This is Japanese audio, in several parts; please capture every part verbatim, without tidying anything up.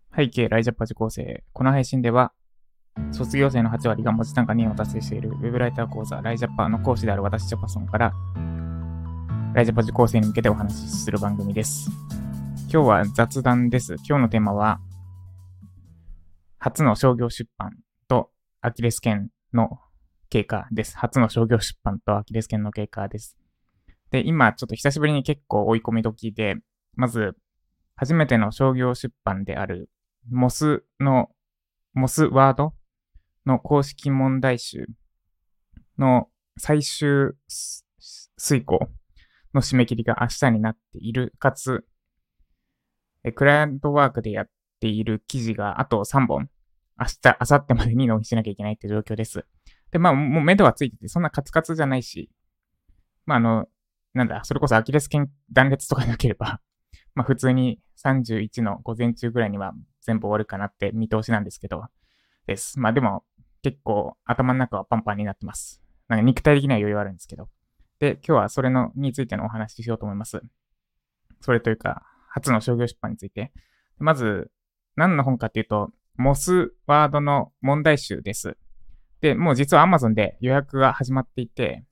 背景ライジャパ受講生。この配信では、卒業生のはち割が文字単価にを達成しているウェブライター講座ライジャパの講師である私ジャパソンから、ライジャパ受講生に向けてお話しする番組です。今日は雑談です。今日のテーマは、初の商業出版とアキレス腱の経過です。初の商業出版とアキレス腱の経過です。で、今ちょっと久しぶりに結構追い込み時で、まず、初めての商業出版であるモスの、モスワードの公式問題集の最終遂行の締め切りが明日になっている。かつ、クライアントワークでやっている記事があとさんぼん、明日、明後日までに納品しなきゃいけないっていう状況です。で、まあ、もう目処はついてて、そんなカツカツじゃないし、まあ、あの、なんだ、それこそアキレス腱断裂とかなければ、まあ、普通にさんじゅういちの午前中ぐらいには全部終わるかなって見通しなんですけど、です。まあでも、結構頭の中はパンパンになってます。なんか肉体的には余裕あるんですけど。で、今日はそれのについてのお話ししようと思います。それというか、初の商業出版について。まず、何の本かっていうと、モスワードの問題集です。で、もう実は Amazon で予約が始まっていて、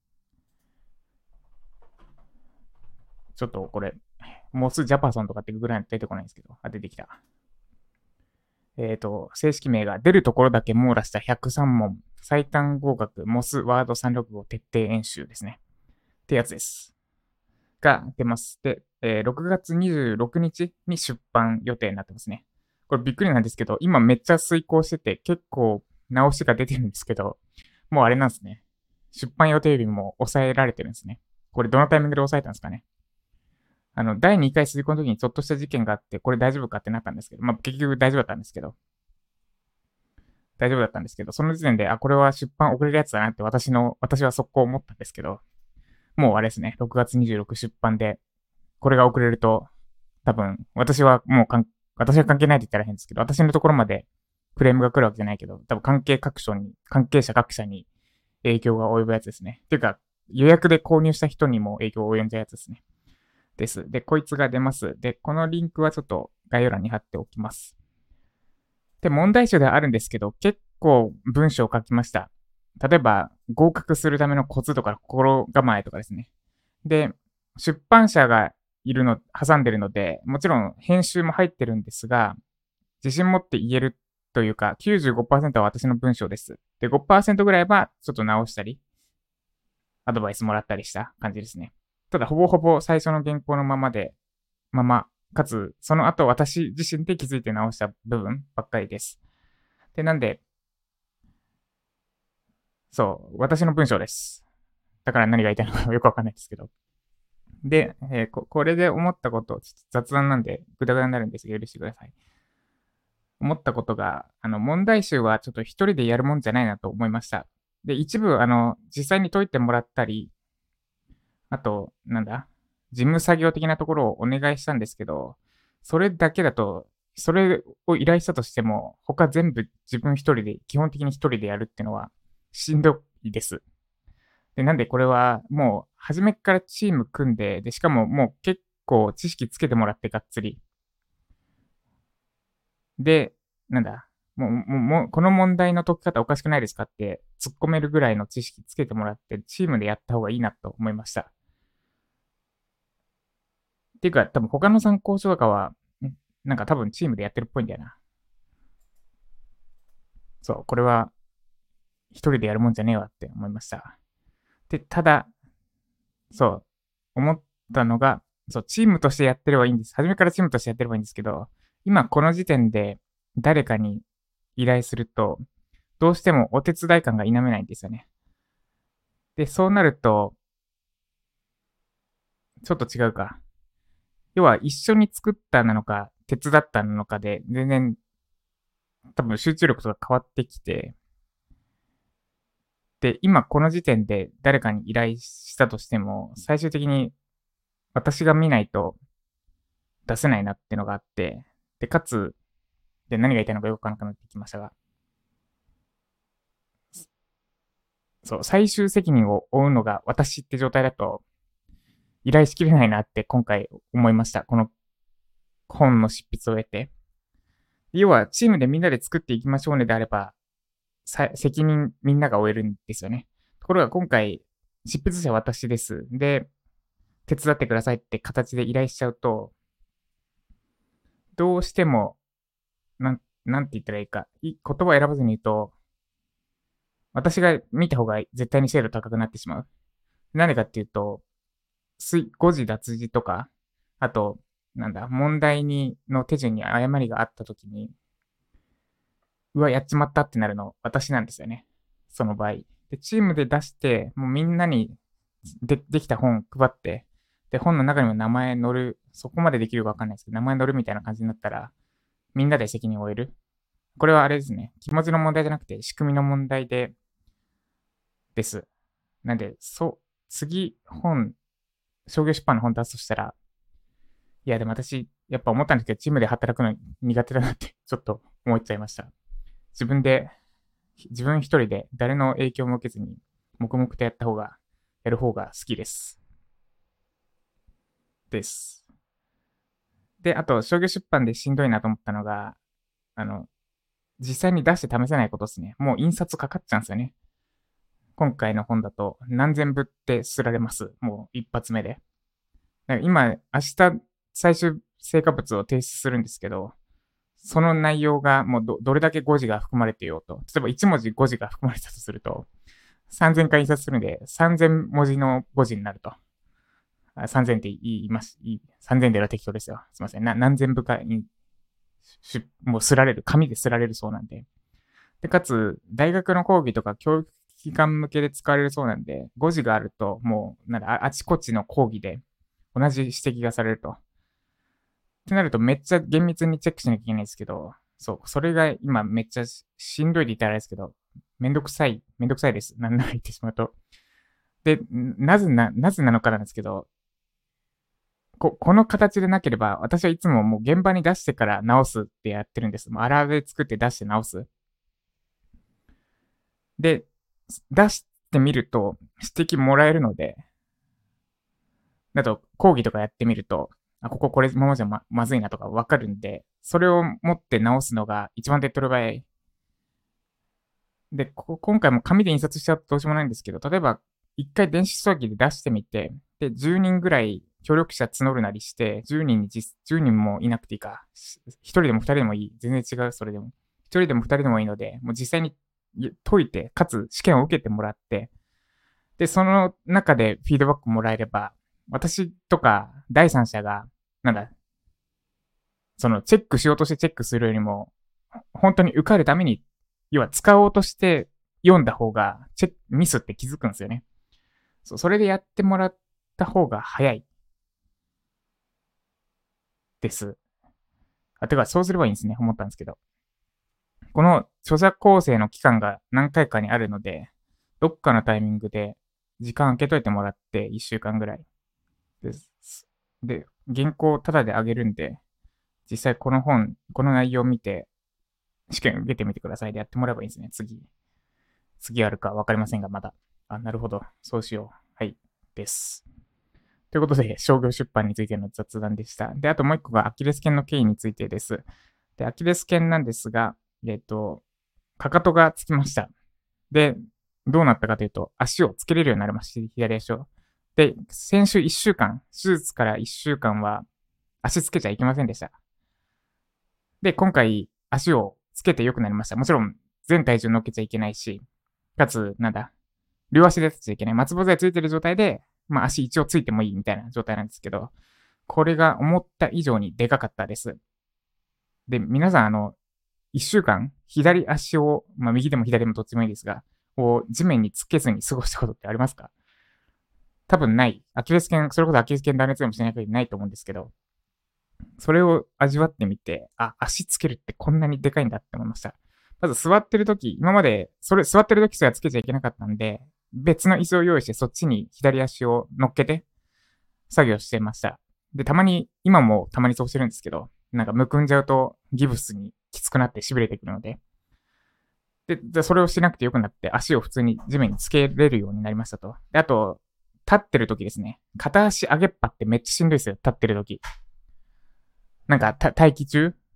ちょっとこれ、モスジャパソンとかってググらないと出てこないんですけど、あ、出てきた。えっ、ー、と、正式名が出るところだけ網羅したひゃくさん問、最短合格、モスワードさんろくご徹底演習ですね。ってやつです。が出ます。で、えー、ろくがつにじゅうろくにちに出版予定になってますね。これびっくりなんですけど、今めっちゃ遂行してて、結構直しが出てるんですけど、もうあれなんですね。出版予定よりも抑えられてるんですね。これどのタイミングで抑えたんですかね。あの、だいにかい遂行の時にちょっとした事件があって、これ大丈夫かってなったんですけど、まあ、結局大丈夫だったんですけど、大丈夫だったんですけど、その時点で、あ、これは出版遅れるやつだなって私の、私は速攻思ったんですけど、もうあれですね、ろくがつにじゅうろく出版で、これが遅れると、多分、私はもうかん、私は関係ないって言ったら変ですけど、私のところまでクレームが来るわけじゃないけど、多分関係各所に、関係者各社に影響が及ぶやつですね。っていうか、予約で購入した人にも影響を及んじゃうやつですね。です。で、こいつが出ます。で、このリンクはちょっと概要欄に貼っておきます。で、問題集ではあるんですけど、結構文章を書きました。例えば、合格するためのコツとか心構えとかですね。で、出版社がいるの、挟んでるので、もちろん編集も入ってるんですが、自信持って言えるというか、きゅうじゅうごパーセントは私の文章です。で、ごパーセントぐらいはちょっと直したり、アドバイスもらったりした感じですね。ただ、ほぼほぼ最初の原稿のままで、まま、かつ、その後私自身で気づいて直した部分ばっかりです。で、なんで、そう、私の文章です。だから何が言いたいのかよくわかんないですけど。で、えーこ、これで思ったこと、ちょっと雑談なんで、ぐだぐだになるんですが、許してください。思ったことが、あの、問題集はちょっと一人でやるもんじゃないなと思いました。で、一部、あの、実際に解いてもらったり、あと、なんだ、事務作業的なところをお願いしたんですけど、それだけだと、それを依頼したとしても、他全部自分一人で、基本的に一人でやるっていうのはしんどいです。で、なんでこれはもう初めからチーム組んで、で、しかももう結構知識つけてもらってがっつり。で、なんだ、もう、もう、もうこの問題の解き方おかしくないですかって突っ込めるぐらいの知識つけてもらって、チームでやった方がいいなと思いました。っていうか、多分他の参考書とかは、なんか多分チームでやってるっぽいんだよな。そう、これは一人でやるもんじゃねえわって思いました。で、ただ、そう、思ったのが、そう、チームとしてやってればいいんです。初めからチームとしてやってればいいんですけど、今この時点で誰かに依頼すると、どうしてもお手伝い感が否めないんですよね。で、そうなると、ちょっと違うか。要は一緒に作ったなのか、手伝ったなのかで、全然多分集中力とか変わってきて、で、今この時点で誰かに依頼したとしても、最終的に私が見ないと出せないなってのがあって、で、かつ、で、何が言いたいのかよくわからなくなってきましたが、そう、最終責任を負うのが私って状態だと、依頼しきれないなって今回思いました。この本の執筆を得て。 要は、チームでみんなで作っていきましょうねであれば、責任みんなが負えるんですよね。ところが今回、執筆者は私です。で、手伝ってくださいって形で依頼しちゃうと、どうしても、なん、なんて言ったらいいか、い言葉を選ばずに言うと、私が見た方が絶対に精度高くなってしまう。なんでかっていうと、誤字脱字とか、あと、なんだ、問題に、の手順に誤りがあったときに、うわ、やっちまったってなるの、私なんですよね。その場合。で、チームで出して、もうみんなにでできた本配って、で、本の中にも名前載る、そこまでできるかわかんないですけど、名前載るみたいな感じになったら、みんなで責任を負える。これはあれですね。気持ちの問題じゃなくて、仕組みの問題で、です。なんで、そう、次、本、商業出版の本出すとしたら、いや、でも私、やっぱ思ったんですけど、チームで働くの苦手だなってちょっと思っちゃいました。自分で、自分一人で誰の影響も受けずに、黙々とやった方が、やる方が好きです。です。で、あと、商業出版でしんどいなと思ったのが、あの、実際に出して試せないことですね。もう印刷かかっちゃうんですよね。今回の本だと何千部って刷られます。もう一発目で。だから今、明日最終成果物を提出するんですけど、その内容がもう ど, どれだけ誤字が含まれていようと。例えばいち文字誤字が含まれたとすると、さんぜんかい印刷するんでさんぜん文字の誤字になると。さんぜんって言います。さんぜんでは適当ですよ。すいません。な何千部かに、もうすられる。紙ですられるそうなんで。で、かつ、大学の講義とか教育機関向けで使われるそうなんで、誤字があると、もう、なんだ、あちこちの講義で同じ指摘がされると。ってなると、めっちゃ厳密にチェックしなきゃいけないんですけど、そう、それが今めっちゃしんどいで言ったらあれですけど、めんどくさい、めんどくさいです。なんなら言ってしまうと。で、なぜな、なぜなのかなんですけど、こ、この形でなければ、私はいつももう現場に出してから直すってやってるんです。もう荒で作って出して直す。で、出してみると指摘もらえるので、だと講義とかやってみると、あ、こここれままじゃ ま, まずいなとかわかるんで、それを持って直すのが一番手っ取り早い。で、こ今回も紙で印刷しちゃうとどうしようもないんですけど、例えば一回電子書籍で出してみて、で、じゅうにんぐらい協力者募るなりして、じゅうにんに実、じゅうにんもいなくていいか。ひとりでもふたりでもいい。全然違う、それでも。ひとりでもふたりでもいいので、もう実際に解いて、かつ試験を受けてもらって、で、その中でフィードバックもらえれば、私とか第三者が、なんだ、そのチェックしようとしてチェックするよりも、本当に受かるために、要は使おうとして読んだ方が、チェック、ミスって気づくんですよね。そう、それでやってもらった方が早い。です。あ、てか、そうすればいいんですね。思ったんですけど。この著作構成の期間が何回かにあるので、どっかのタイミングで時間空けといてもらって、いっしゅうかんぐらい。です。で、原稿をタダであげるんで、実際この本、この内容を見て、試験受けてみてくださいでやってもらえばいいんですね。次。次あるかわかりませんが、まだ。あ、なるほど。そうしよう。はい。です。ということで、商業出版についての雑談でした。で、あともう一個がアキレス腱の経緯についてです。で、アキレス腱なんですが、えっと、かかとがつきました。で、どうなったかというと、足をつけれるようになりました。左足を。で、先週いっしゅうかん、手術からいっしゅうかんは足つけちゃいけませんでした。で、今回足をつけて良くなりました。もちろん全体重乗っけちゃいけないし、かつ、なんだ、両足で立っちゃいけない。松葉杖ついてる状態で、まあ足一応ついてもいいみたいな状態なんですけど、これが思った以上にでかかったです。で、皆さん、あの、いっしゅうかん、左足を、まあ右でも左でもどっちでもいいですが、を地面につけずに過ごしたことってありますか？多分ない。アキレス腱、それこそアキレス腱断裂でもしない限りないと思うんですけど、それを味わってみて、あ、足つけるってこんなにでかいんだって思いました。まず座ってるとき、今まで、それ、座ってるときすらつけちゃいけなかったんで、別の椅子を用意してそっちに左足を乗っけて作業してました。で、たまに、今もたまにそうしてるんですけど、なんかむくんじゃうとギブスにきつくなって痺れてくるので、で、でそれをしなくてよくなって足を普通に地面につけれるようになりましたと。で、あと、立ってる時ですね。片足上げっぱってめっちゃしんどいですよ。立ってる時。なんか、待機中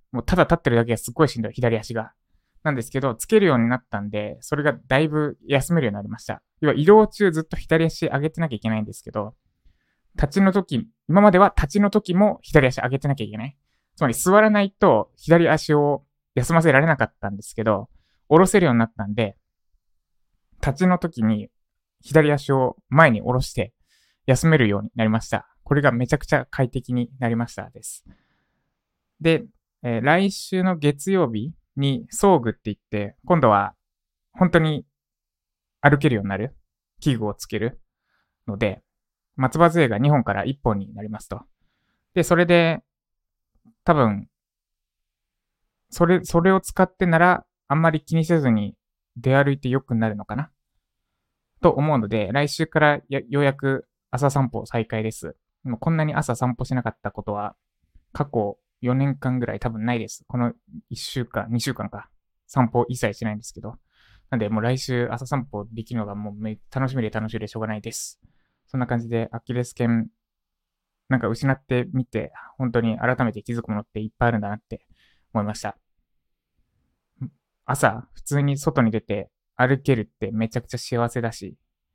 もうただ立ってるだけがすっごいしんどい、左足が。なんですけど、つけるようになったんで、それがだいぶ休めるようになりました。要は移動中ずっと左足上げてなきゃいけないんですけど、立ちの時、今までは立ちの時も左足上げてなきゃいけない。つまり座らないと左足を休ませられなかったんですけど、下ろせるようになったんで、立ちの時に左足を前に下ろして休めるようになりました。これがめちゃくちゃ快適になりましたです。で、えー、来週の月曜日に装具って言って、今度は本当に歩けるようになる器具をつけるので、松葉杖がにほんからいっぽんになりますと。で、それで、多分、それ、それを使ってなら、あんまり気にせずに出歩いて良くなるのかなと思うので、来週からようやく朝散歩再開です。もうこんなに朝散歩しなかったことは、過去よねんかんぐらい多分ないです。このいっしゅうかん、にしゅうかんか。散歩一切しないんですけど。なんで、もう来週朝散歩できるのがもうめ楽しみで楽しみでしょうがないです。そんな感じで、アキレス腱、なんか失ってみて、本当に改めて気づくものっていっぱいあるんだなって思いました。朝、普通に外に出て歩けるってめちゃくちゃ幸せだし、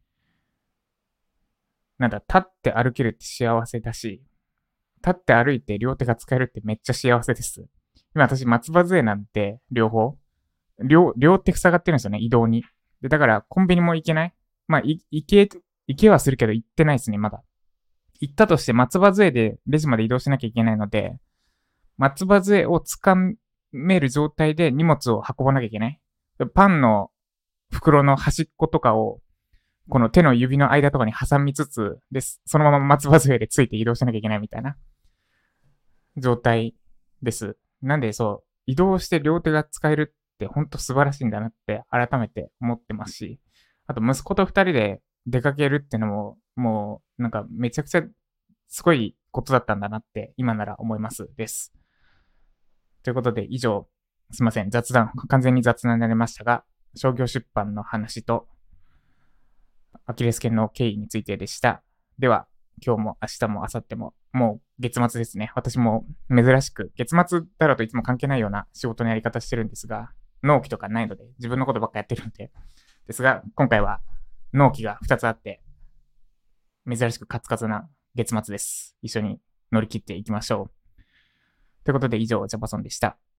なんだ、立って歩けるって幸せだし、立って歩いて両手が使えるってめっちゃ幸せです。今私松葉杖なんで、両方。両、両手塞がってるんですよね、移動に。で、だからコンビニも行けない。まあ、い、行け、行けはするけど行ってないですね、まだ。行ったとして松葉杖でレジまで移動しなきゃいけないので、松葉杖を掴める状態で荷物を運ばなきゃいけない。パンの袋の端っことかを、この手の指の間とかに挟みつつ、で、そのまま松葉杖でついて移動しなきゃいけないみたいな状態です。なんでそう、移動して両手が使えるってほんと素晴らしいんだなって改めて思ってますし、あと息子と二人で出かけるってのも、もうなんかめちゃくちゃすごいことだったんだなって今なら思いますです。ということで以上、すいません、雑談、完全に雑談になりましたが、商業出版の話とアキレス腱の経緯についてでした。では、今日も明日も明後日も、もう月末ですね。私も珍しく、月末だろうといつも関係ないような仕事のやり方してるんですが、納期とかないので、自分のことばっかやってるんで。ですが、今回は納期がふたつあって、珍しくカツカツな月末です。一緒に乗り切っていきましょう。ということで以上、ジャパソンでした。